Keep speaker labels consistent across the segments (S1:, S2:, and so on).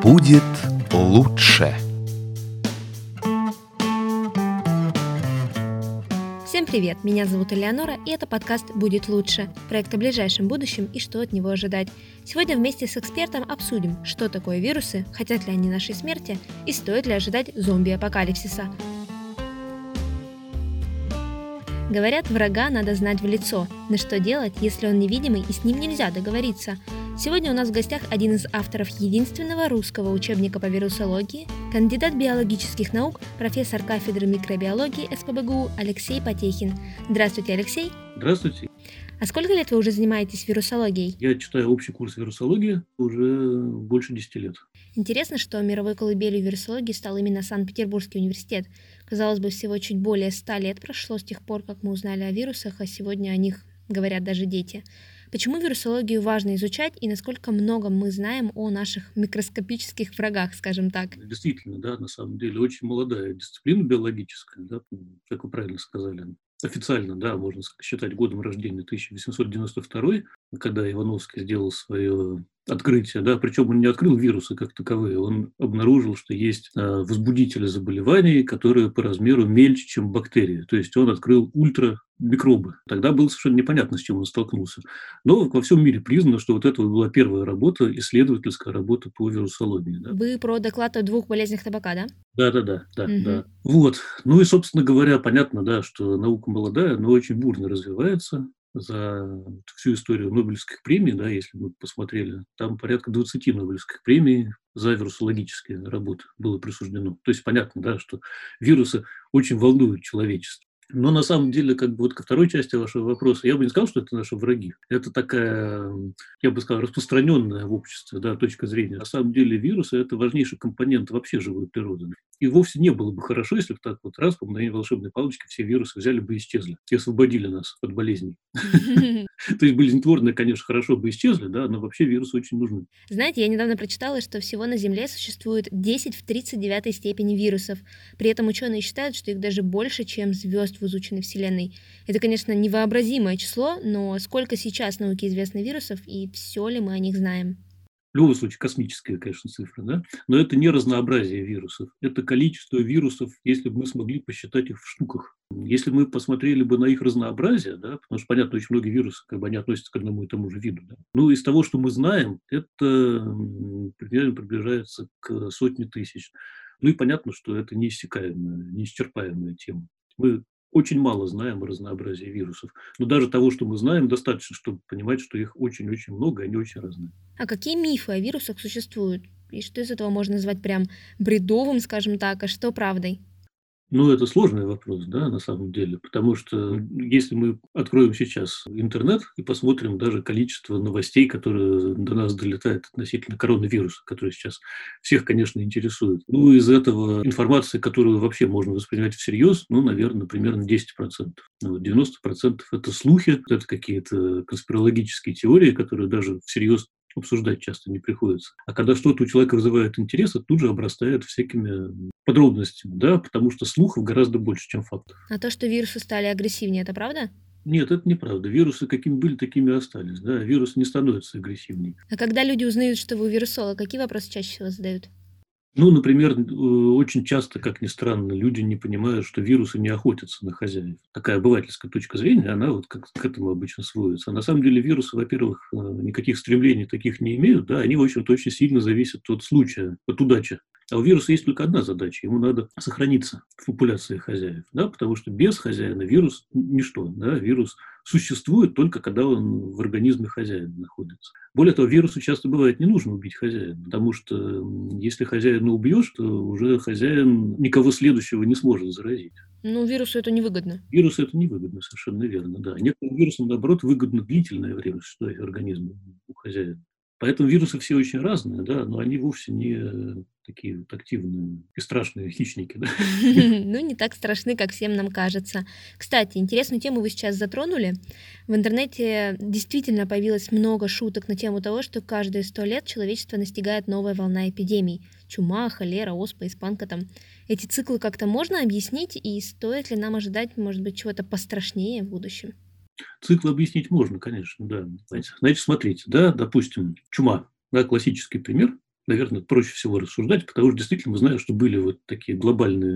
S1: Будет лучше.
S2: Всем привет, меня зовут Элеонора, и это подкаст «Будет лучше», проект о ближайшем будущем и что от него ожидать. Сегодня вместе с экспертом обсудим, что такое вирусы, хотят ли они нашей смерти и стоит ли ожидать зомби-апокалипсиса. Говорят, врага надо знать в лицо, но что делать, если он невидимый и с ним нельзя договориться? Сегодня у нас в гостях один из авторов единственного русского учебника по вирусологии, кандидат биологических наук, профессор кафедры микробиологии СПбГУ Алексей Потехин. Здравствуйте, Алексей.
S3: Здравствуйте.
S2: А сколько лет вы уже занимаетесь вирусологией?
S3: Я читаю общий курс вирусологии уже больше 10 лет.
S2: Интересно, что мировой колыбелью вирусологии стал именно Санкт-Петербургский университет. Казалось бы, всего чуть более 100 лет прошло с тех пор, как мы узнали о вирусах, а сегодня о них говорят даже дети. Почему вирусологию важно изучать и насколько много мы знаем о наших микроскопических врагах, скажем так?
S3: Действительно, да, на самом деле очень молодая дисциплина биологическая, да, как вы правильно сказали. Официально, да, можно считать годом рождения 1892, когда Ивановский сделал свое открытие, да, причем он не открыл вирусы как таковые, он обнаружил, что есть возбудители заболеваний, которые по размеру мельче, чем бактерии, то есть он открыл ультрамикробы. Тогда было совершенно непонятно, с чем он столкнулся. Но во всем мире признано, что вот это была первая работа, исследовательская работа по вирусологии. Да.
S2: Вы про доклад о 2 болезнях табака, да?
S3: Да. Вот. Ну и, собственно говоря, понятно, да, что наука молодая, но очень бурно развивается за всю историю Нобелевских премий, да, если мы посмотрели, там порядка 20 Нобелевских премий за вирусологические работы было присуждено. То есть понятно, да, что вирусы очень волнуют человечество. Но на самом деле, как бы вот ко второй части вашего вопроса, я бы не сказал, что это наши враги. Это такая, я бы сказал, распространенная в обществе, да, точка зрения. На самом деле вирусы – это важнейший компонент вообще живой природы. И вовсе не было бы хорошо, если бы так вот раз по мгновению волшебной палочки все вирусы взяли бы и исчезли, и освободили нас от болезней. То есть болезнетворные, конечно, хорошо бы исчезли, да, но вообще вирусы очень нужны.
S2: Знаете, я недавно прочитала, что всего на Земле существует 10 в 39 степени вирусов. При этом ученые считают, что их даже больше, чем звезд в изученной Вселенной. Это, конечно, невообразимое число, но сколько сейчас науке известно вирусов и все ли мы о них знаем?
S3: В любом случае, космическая, конечно, цифра, да? Но это не разнообразие вирусов, это количество вирусов, если бы мы смогли посчитать их в штуках. Если мы посмотрели бы на их разнообразие, да, потому что, понятно, очень много вирусов, как бы они относятся к одному и тому же виду. Да? Ну, из того, что мы знаем, это примерно приближается к сотне тысяч. Ну и понятно, что это неиссякаемая, неисчерпаемая тема. Мы очень мало знаем о разнообразии вирусов. Но даже того, что мы знаем, достаточно, чтобы понимать, что их очень-очень много, и они очень разные.
S2: А какие мифы о вирусах существуют? И что из этого можно назвать прям бредовым, скажем так, а что правдой?
S3: Ну, это сложный вопрос, да, на самом деле, потому что если мы откроем сейчас интернет и посмотрим даже количество новостей, которые до нас долетают относительно коронавируса, который сейчас всех, конечно, интересует, ну, из этого информации, которую вообще можно воспринимать всерьез, ну, наверное, примерно 10%. Ну, 90% это слухи, это какие-то конспирологические теории, которые даже всерьез обсуждать часто не приходится. А когда что-то у человека вызывает интерес, это тут же обрастает всякими подробностями, да, потому что слухов гораздо больше, чем фактов.
S2: А то, что вирусы стали агрессивнее, это правда?
S3: Нет, это неправда. Вирусы какими были, такими и остались. Да? Вирусы не становятся агрессивнее.
S2: А когда люди узнают, что вы вирусолог, какие вопросы чаще всего задают?
S3: Ну, например, очень часто, как ни странно, люди не понимают, что вирусы не охотятся на хозяев. Такая обывательская точка зрения, она вот как к этому обычно сводится. А на самом деле вирусы, во-первых, никаких стремлений таких не имеют, да, они, в общем-то, очень сильно зависят от случая, от удачи. А у вируса есть только одна задача – ему надо сохраниться в популяции хозяев, да, потому что без хозяина вирус – ничто. Да, вирус существует только когда он в организме хозяина находится. Более того, вирусу часто бывает не нужно убить хозяина, потому что если хозяина убьешь, то уже хозяин никого следующего не сможет заразить.
S2: Ну, вирусу это невыгодно.
S3: Вирусу это невыгодно, совершенно верно, да. Некоторым вирусам, наоборот, выгодно длительное время существования организма у хозяина. Поэтому вирусы все очень разные, да, но они вовсе не такие вот активные и страшные хищники. Да.
S2: Ну, не так страшны, как всем нам кажется. Кстати, интересную тему вы сейчас затронули. В интернете действительно появилось много шуток на тему того, что каждые 100 лет человечество настигает новая волна эпидемий. Чума, холера, оспа, испанка там. Эти циклы как-то можно объяснить, и стоит ли нам ожидать, может быть, чего-то пострашнее в будущем?
S3: Цикл объяснить можно, конечно, да. Значит, смотрите, да, допустим, чума, да, классический пример. наверное, проще всего рассуждать, потому что действительно мы знаем, что были вот такие глобальные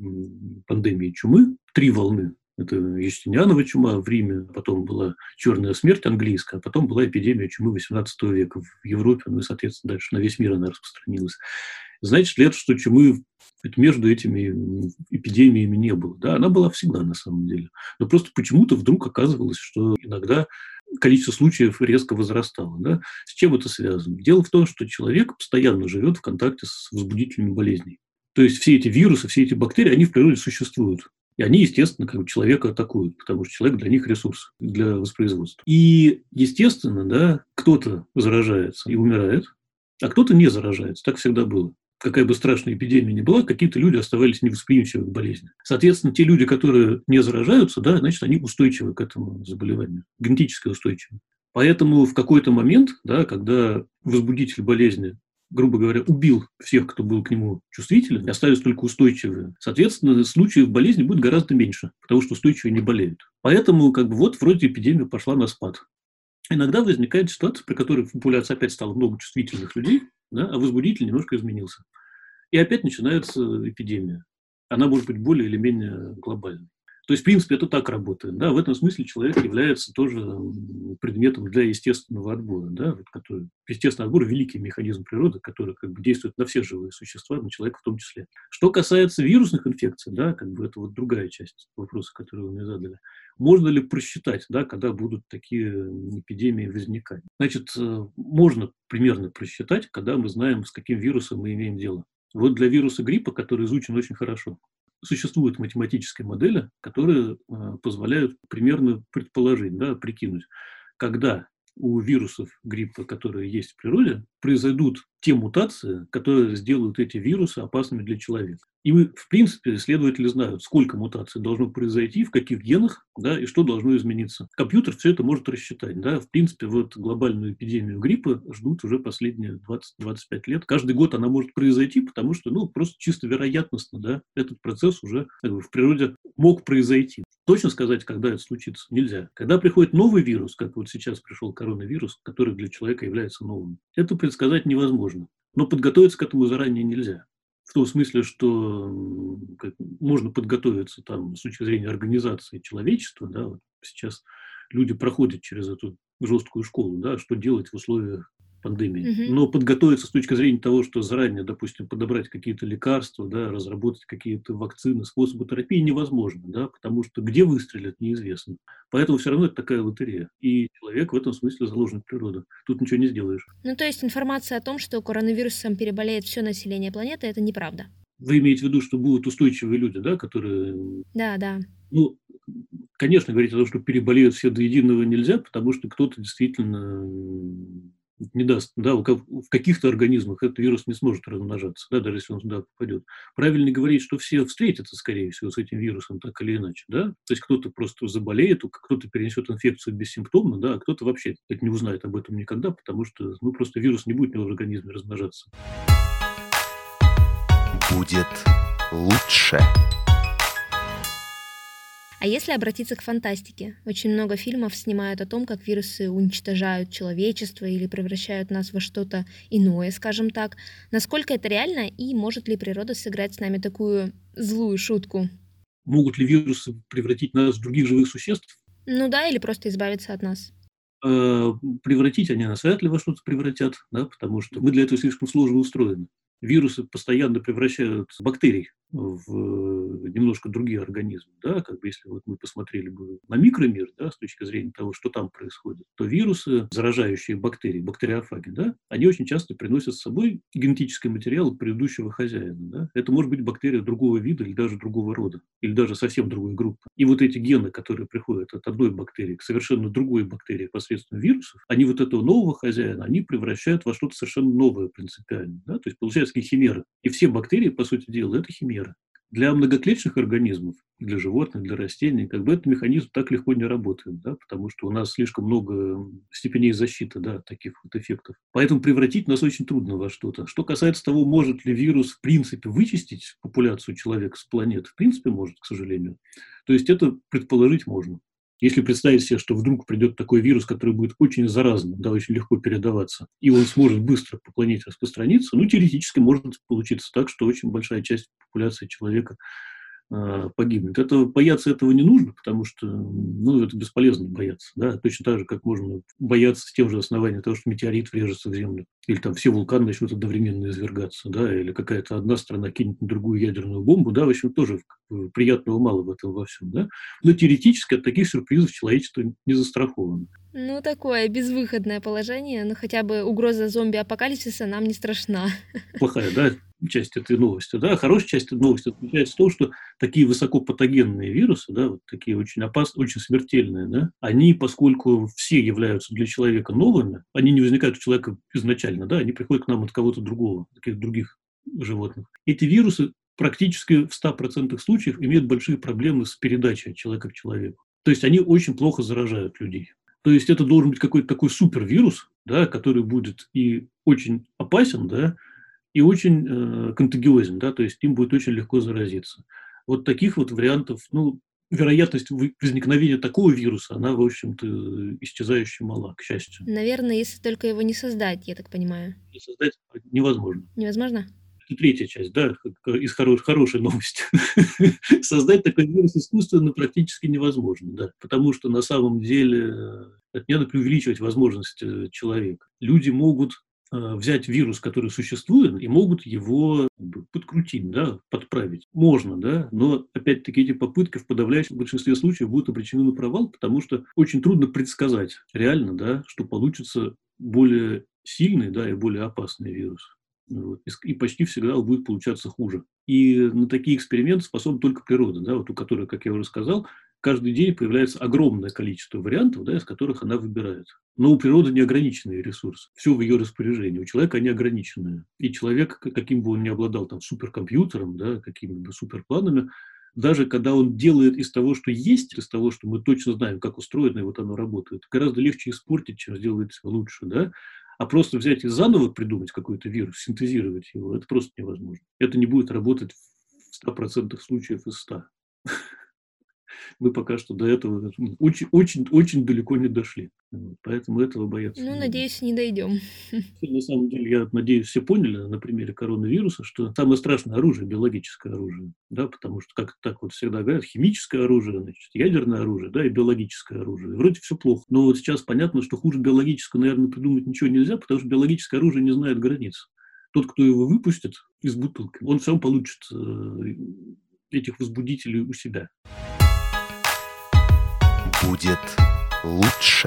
S3: пандемии чумы, 3 волны. Это Юстинианова чума в Риме, потом была черная смерть английская, а потом была эпидемия чумы XVIII века в Европе, ну и, соответственно, дальше на весь мир она распространилась. Значит ли это, что чумы между этими эпидемиями не было? Да, она была всегда на самом деле. Но просто почему-то вдруг оказывалось, что иногда количество случаев резко возрастало. Да? С чем это связано? Дело в том, что человек постоянно живет в контакте с возбудителями болезней. То есть все эти вирусы, все эти бактерии, они в природе существуют. И они, естественно, как бы человека атакуют, потому что человек для них ресурс для воспроизводства. И, естественно, да, кто-то заражается и умирает, а кто-то не заражается. Так всегда было. Какая бы страшная эпидемия ни была, какие-то люди оставались невосприимчивы к болезни. Соответственно, те люди, которые не заражаются, да, значит, они устойчивы к этому заболеванию, генетически устойчивы. Поэтому в какой-то момент, да, когда возбудитель болезни, грубо говоря, убил всех, кто был к нему чувствителен, и остались только устойчивые, соответственно, случаев болезни будет гораздо меньше, потому что устойчивые не болеют. Поэтому как бы вот вроде эпидемия пошла на спад. Иногда возникает ситуация, при которой в популяции опять стало много чувствительных людей, да, а возбудитель немножко изменился. И опять начинается эпидемия. Она может быть более или менее глобальной. То есть, в принципе, это так работает. Да? В этом смысле человек является тоже предметом для естественного отбора. Да? Вот, который, естественный отбор – великий механизм природы, который как бы действует на все живые существа, на человека в том числе. Что касается вирусных инфекций, да, как бы это вот другая часть вопроса, который вы мне задали. Можно ли просчитать, да, когда будут такие эпидемии возникать? Значит, можно примерно просчитать, когда мы знаем, с каким вирусом мы имеем дело. Вот для вируса гриппа, который изучен очень хорошо, существуют математические модели, которые позволяют примерно предположить, да, прикинуть, когда у вирусов гриппа, которые есть в природе, произойдут те мутации, которые сделают эти вирусы опасными для человека. И мы, в принципе, исследователи знают, сколько мутаций должно произойти, в каких генах, да, и что должно измениться. Компьютер все это может рассчитать. Да. В принципе, вот глобальную эпидемию гриппа ждут уже последние 20-25 лет. Каждый год она может произойти, потому что, ну, просто чисто вероятностно, да, этот процесс уже в природе мог произойти. Точно сказать, когда это случится, нельзя. Когда приходит новый вирус, как вот сейчас пришел коронавирус, который для человека является новым, это предсказать невозможно. Но подготовиться к этому заранее нельзя. В том смысле, что можно подготовиться там, с точки зрения организации человечества. Да, вот сейчас люди проходят через эту жесткую школу, да, что делать в условиях пандемии. Но подготовиться с точки зрения того, что заранее, допустим, подобрать какие-то лекарства, да, разработать какие-то вакцины, способы терапии невозможно, да, потому что где выстрелят, неизвестно. Поэтому все равно это такая лотерея. И человек в этом смысле заложен в природу. Тут ничего не сделаешь.
S2: Ну, то есть информация о том, что коронавирусом переболеет все население планеты, это неправда.
S3: Вы имеете в виду, что будут устойчивые люди, да, которые...
S2: Да, да.
S3: Ну, конечно, говорить о том, что переболеют все до единого нельзя, потому что кто-то действительно не даст, да, в каких-то организмах этот вирус не сможет размножаться, да, даже если он туда попадет. Правильно говорить, что все встретятся, скорее всего, с этим вирусом так или иначе, да, то есть кто-то просто заболеет, кто-то перенесет инфекцию бессимптомно, да, а кто-то вообще не узнает об этом никогда, потому что, ну, просто вирус не будет в его организме размножаться.
S1: Будет лучше.
S2: А если обратиться к фантастике? Очень много фильмов снимают о том, как вирусы уничтожают человечество или превращают нас во что-то иное, скажем так. Насколько это реально и может ли природа сыграть с нами такую злую шутку?
S3: Могут ли вирусы превратить нас в других живых существ?
S2: Ну да, или просто избавиться от нас.
S3: Превратить они нас вряд ли во что-то превратят, да, потому что мы для этого слишком сложно устроены. Вирусы постоянно превращают бактерий в немножко другие организмы. Да? Как бы если вот мы посмотрели бы на микромир, да, с точки зрения того, что там происходит, то вирусы, заражающие бактерии, бактериофаги, да, они очень часто приносят с собой генетический материал предыдущего хозяина. Да? Это может быть бактерия другого вида или даже другого рода, или даже совсем другой группы. И вот эти гены, которые приходят от одной бактерии к совершенно другой бактерии посредством вирусов, они вот этого нового хозяина, они превращают во что-то совершенно новое принципиально. Да? То есть получается химеры. И все бактерии, по сути дела, это химеры. Для многоклеточных организмов, для животных, для растений, как бы этот механизм так легко не работает, да, потому что у нас слишком много степеней защиты, да, таких вот эффектов. Поэтому превратить нас очень трудно во что-то. Что касается того, может ли вирус в принципе вычистить популяцию человека с планеты, в принципе может, к сожалению. То есть это предположить можно. Если представить себе, что вдруг придет такой вирус, который будет очень заразным, да, очень легко передаваться, и он сможет быстро по планете распространиться, ну, теоретически может получиться так, что очень большая часть популяции человека погибнет. Бояться этого не нужно, потому что, ну, это бесполезно бояться, да, точно так же, как можно бояться с тем же основанием того, что метеорит врежется в Землю, или там все вулканы начнут одновременно извергаться, да, или какая-то одна страна кинет на другую ядерную бомбу, да, в общем, тоже приятного мало в этом во всем, да, но теоретически от таких сюрпризов человечество не застраховано.
S2: Ну, такое безвыходное положение, но хотя бы угроза зомби-апокалипсиса нам не страшна.
S3: Плохая, да, часть этой новости, да, хорошая часть этой новости заключается в том, что такие высокопатогенные вирусы, да, вот такие очень опасные, очень смертельные, да, они, поскольку все являются для человека новыми, они не возникают у человека изначально, да, они приходят к нам от кого-то другого, таких других животных. Эти вирусы практически в 100% случаев имеют большие проблемы с передачей от человека к человеку. То есть они очень плохо заражают людей. То есть это должен быть какой-то такой супервирус, да, который будет и очень опасен, да, и очень контагиозен, да, то есть им будет очень легко заразиться. Вот таких вот вариантов, ну, вероятность возникновения такого вируса, она, в общем-то, исчезающе мала, к счастью.
S2: Наверное, если только его не создать, я так понимаю.
S3: И создать невозможно.
S2: Невозможно?
S3: Это третья часть, да, из хорошей новости. Создать такой вирус искусственно практически невозможно, да, потому что на самом деле это не надо преувеличивать возможности человека. Люди могут взять вирус, который существует, и могут его подкрутить, да, подправить. Можно, да, но, опять-таки, эти попытки в подавляющем большинстве случаев будут обречены на провал, потому что очень трудно предсказать реально, да, что получится более сильный, да, и более опасный вирус. Вот. И почти всегда он будет получаться хуже. И на такие эксперименты способна только природа, да, вот у которой, как я уже сказал, каждый день появляется огромное количество вариантов, да, из которых она выбирает. Но у природы неограниченные ресурсы. Все в ее распоряжении. У человека они ограниченные. И человек, каким бы он ни обладал там, суперкомпьютером, да, какими-бы суперпланами, даже когда он делает из того, что есть, из того, что мы точно знаем, как устроено, и вот оно работает, гораздо легче испортить, чем сделать лучше. Да? А просто взять и заново придумать какой-то вирус, синтезировать его, это просто невозможно. Это не будет работать в 100% случаев из 100. Мы пока что до этого очень далеко не дошли. Поэтому этого бояться
S2: Ну,
S3: не надо.
S2: надеюсь, не дойдем.
S3: На самом деле, я надеюсь, все поняли на примере коронавируса, что самое страшное оружие – биологическое оружие. Да, потому что, как так вот всегда говорят, химическое оружие, значит, ядерное оружие, да, и биологическое оружие. Вроде все плохо. Но вот сейчас понятно, что хуже биологического, наверное, придумать ничего нельзя, потому что биологическое оружие не знает границ. Тот, кто его выпустит из бутылки, он сам получит этих возбудителей у себя.
S1: Будет лучше.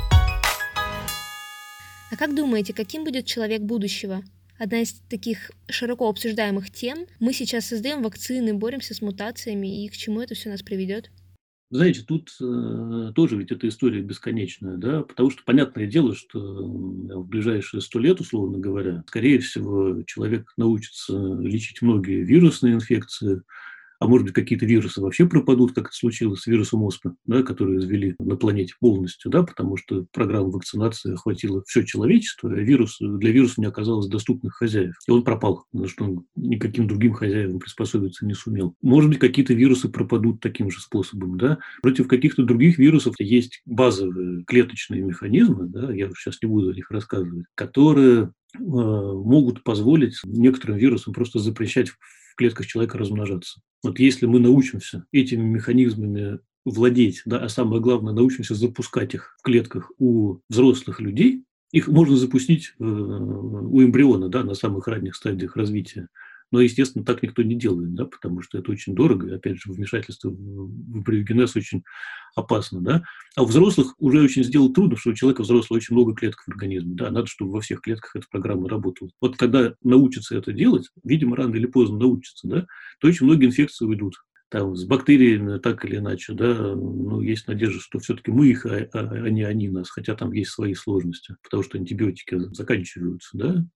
S2: А как думаете, каким будет человек будущего? Одна из таких широко обсуждаемых тем. Мы сейчас создаем вакцины, боремся с мутациями, и к чему это все нас приведет?
S3: Знаете, тут тоже ведь эта история бесконечная, да, потому что понятное дело, что в ближайшие 100 лет, условно говоря, скорее всего, человек научится лечить многие вирусные инфекции, а может быть, какие-то вирусы вообще пропадут, как это случилось с вирусом оспы, да, который извели на планете полностью, да, потому что программа вакцинации охватила все человечество, а для вируса не оказалось доступных хозяев. И он пропал, потому что он никаким другим хозяевам приспособиться не сумел. Может быть, какие-то вирусы пропадут таким же способом. Да. Против каких-то других вирусов есть базовые клеточные механизмы, да, я сейчас не буду о них рассказывать, которые могут позволить некоторым вирусам просто запрещать в клетках человека размножаться. Вот если мы научимся этими механизмами владеть, да, а самое главное, научимся запускать их в клетках у взрослых людей, их можно запустить у эмбриона, да, на самых ранних стадиях развития. Но, естественно, так никто не делает, да, потому что это очень дорого, и, опять же, вмешательство в эмбриогенез очень опасно. Да. А у взрослых уже очень сделать трудно, потому что у человека взрослого очень много клеток в организме. Да. Надо, чтобы во всех клетках эта программа работала. Вот когда научатся это делать, видимо, рано или поздно научатся, да, то очень многие инфекции уйдут. Там, с бактериями так или иначе, да, ну, есть надежда, что все-таки мы их, а не они нас, хотя там есть свои сложности, потому что антибиотики заканчиваются, да,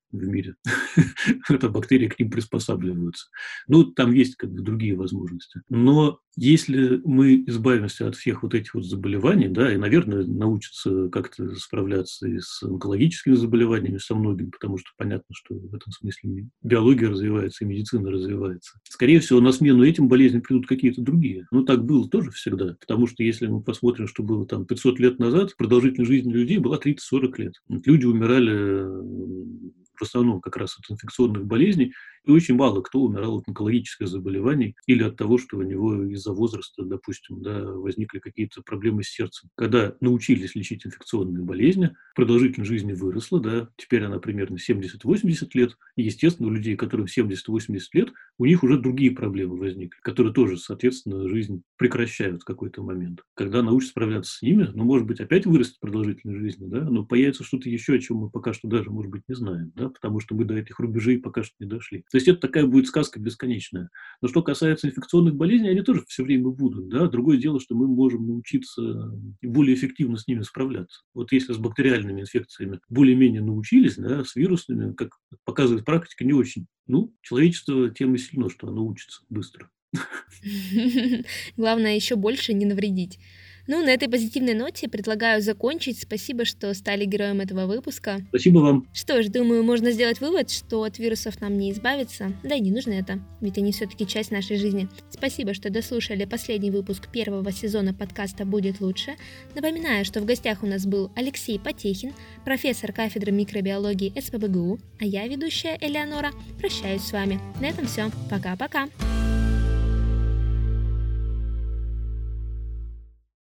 S3: в мире. Это бактерии к ним приспосабливаются. Ну, там есть как бы другие возможности. Но если мы избавимся от всех вот этих вот заболеваний, да, и, наверное, научатся как-то справляться и с онкологическими заболеваниями, со многими, потому что понятно, что в этом смысле биология развивается, и медицина развивается. Скорее всего, на смену этим болезням придут какие-то другие. Ну, так было тоже всегда. Потому что если мы посмотрим, что было там 500 лет назад, продолжительность жизни людей была 30-40 лет. Люди умирали в основном как раз от инфекционных болезней, и очень мало кто умирал от онкологических заболеваний или от того, что у него из-за возраста, допустим, да, возникли какие-то проблемы с сердцем. Когда научились лечить инфекционные болезни, продолжительность жизни выросла, да, теперь она примерно 70-80 лет, и, естественно, у людей, которым 70-80 лет, у них уже другие проблемы возникли, которые тоже, соответственно, жизнь прекращают в какой-то момент. Когда научатся справляться с ними, ну, может быть, опять вырастет продолжительность жизни, да, но появится что-то еще, о чем мы пока что даже, может быть, не знаем, да, потому что мы до этих рубежей пока что не дошли. То есть это такая будет сказка бесконечная. Но что касается инфекционных болезней, они тоже все время будут. Да? Другое дело, что мы можем научиться более эффективно с ними справляться. Вот если с бактериальными инфекциями более-менее научились, да, с вирусными, как показывает практика, не очень. Ну, человечество тем и сильно, что оно учится быстро.
S2: Главное, еще больше не навредить. Ну, на этой позитивной ноте предлагаю закончить. Спасибо, что стали героем этого выпуска.
S3: Спасибо вам.
S2: Что ж, думаю, можно сделать вывод, что от вирусов нам не избавиться. Да и не нужно это, ведь они все-таки часть нашей жизни. Спасибо, что дослушали последний выпуск первого сезона подкаста «Будет лучше». Напоминаю, что в гостях у нас был Алексей Потехин, профессор кафедры микробиологии СПбГУ, а я, ведущая Элеонора, прощаюсь с вами. На этом все. Пока-пока.